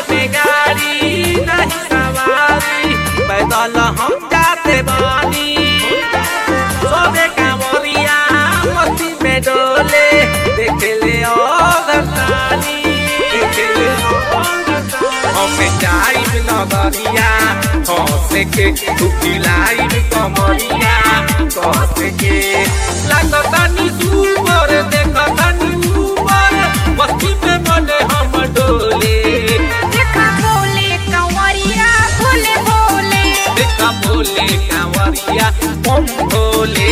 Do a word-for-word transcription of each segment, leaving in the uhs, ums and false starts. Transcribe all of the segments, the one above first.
में गाड़ी नहीं सवारी, पैदल हम जाते बानी। सोने कांवरिया मस्ती में डोले, देखे ले औरतानी, देखे ले हमें जाइब नगरिया हंस के उठिलाइब कमरिया कस के। लागतानी सुपर देखतानी ऊपर, मस्ती में मने हम डोले। देखा भोले कंवरिया भोले भोले, देखा भोले कांवरिया बम भोले।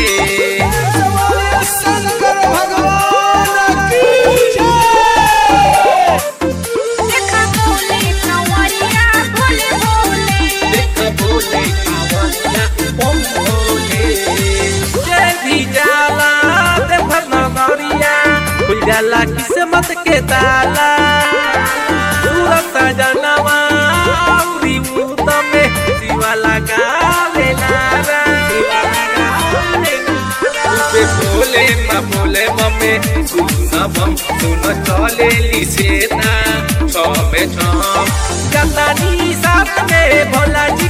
शंकर भगवान की देखा भोले कंवरिया भोले भोले, देखा भोले कांवरिया बम भोले। जय भी जाला देखर नगरिया, खुल जाला किस्मत के ताला। सूरत सजनवा औरी मुद में शिवाला गावे नारा, उसे बोले न बोले मम्मे सुन बम सुन चले लिसेना छमे छम। गतानी साथ में भोला जी